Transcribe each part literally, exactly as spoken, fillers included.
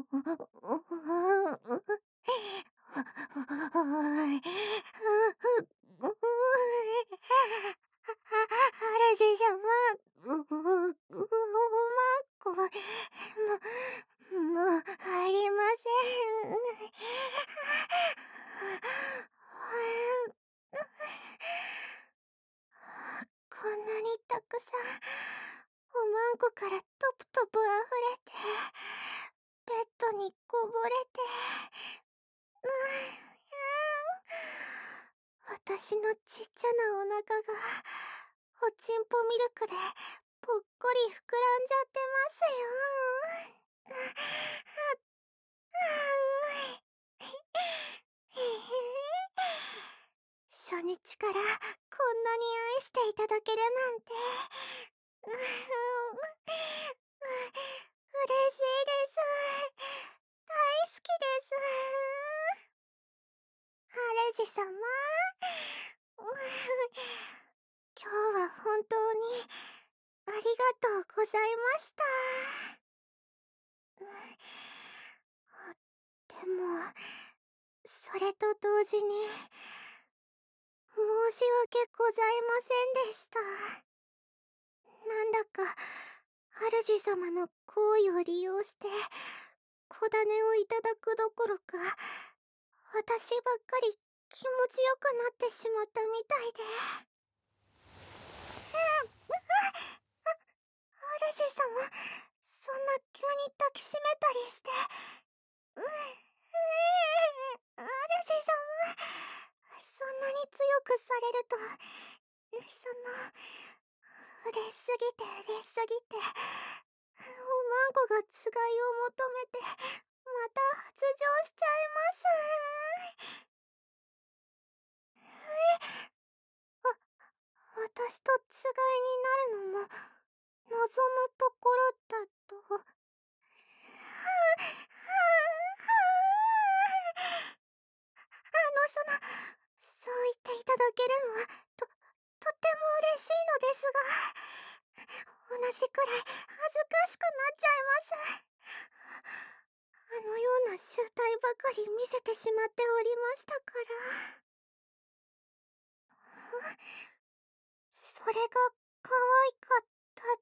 主様、ううううまこ、も、もう入りません。こんなにたくさん、おまんこからトプトプ溢れて、ベッドにこぼれて、うーん、私のちっちゃなお腹が、おちんぽミルクで、ぽっこり膨らんじゃってますよ。初日からこんなに愛していただけるなんて、う、う、う、嬉しいです。大好きです。主様、今日は本当にありがとうございました。でも、それと同時に、申し訳ございませんでした。なんだか、主様の好意を利用して、小種をいただくどころか、私ばっかり気持ちよくなってしまったみたいで。主様、そんな急に抱きしめたりして。う、ええ、主様、そんなに強くされると、その、嬉しすぎて嬉しすぎて、おまんこがつがいを求めて、また発情しちゃいます。え、わ、私とつがいになるのも、望むところだと。はう、はう、はう。あの、その、そう言っていただけるのは、と、とっても嬉しいのですが、同じくらい恥ずかしくなっちゃいます。あのような醜態ばかり見せてしまっておりましたから。それが可愛かったって。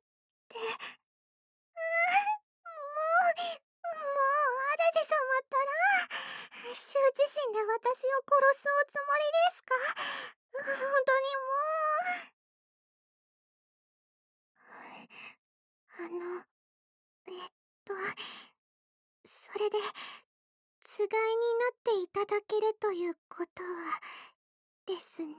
うー、もう、もう主様ったら、羞恥心で私を殺すおつもりですか？本当にもう。あの、えっと、それで、つがいになっていただけるということは、ですね。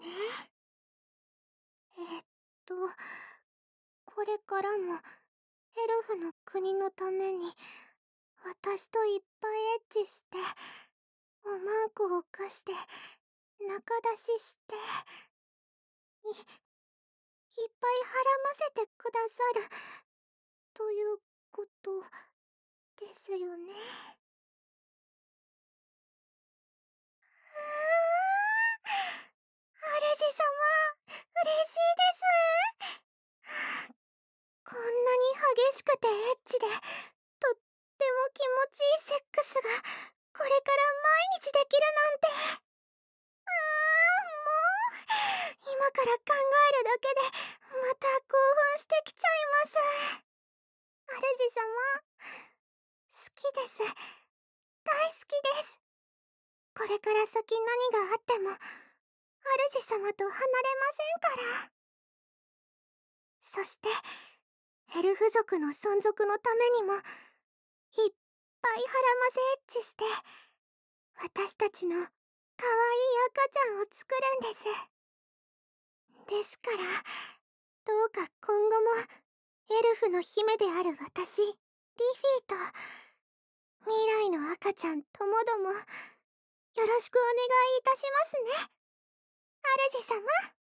えっと、これからも、エルフの国のために、私といっぱいエッチして、おまんこを貸して、仲出しして、い、いっぱいはらませてくださる、ということ、ですよね。うーん、主様、嬉しいです。こんなに激しくてエッチで、とっても気持ちいいセックスが、これから毎日できるなんて。あー、もう、今から考えるだけで、また興奮してきちゃいます。主様、好きです。大好きです。これから先何があっても、主様と離れませんから。そして、エルフ族の存続のためにも、いっぱいはらませエッチして、私たちの可愛い赤ちゃんを作るんです。ですから、どうか今後も、エルフの姫である私、リフィーと、未来の赤ちゃんともども、よろしくお願いいたしますね。主様。